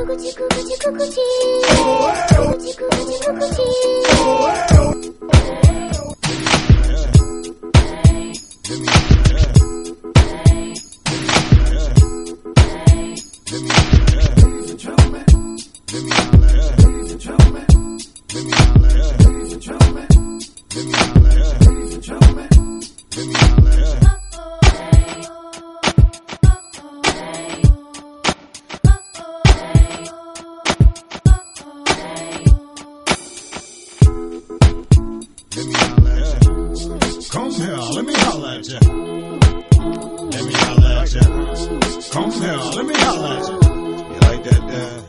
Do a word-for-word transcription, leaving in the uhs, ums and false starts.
Come here, let me holler at ya. Let me holler at ya. Come here, let me holler at ya. You like that, Dad?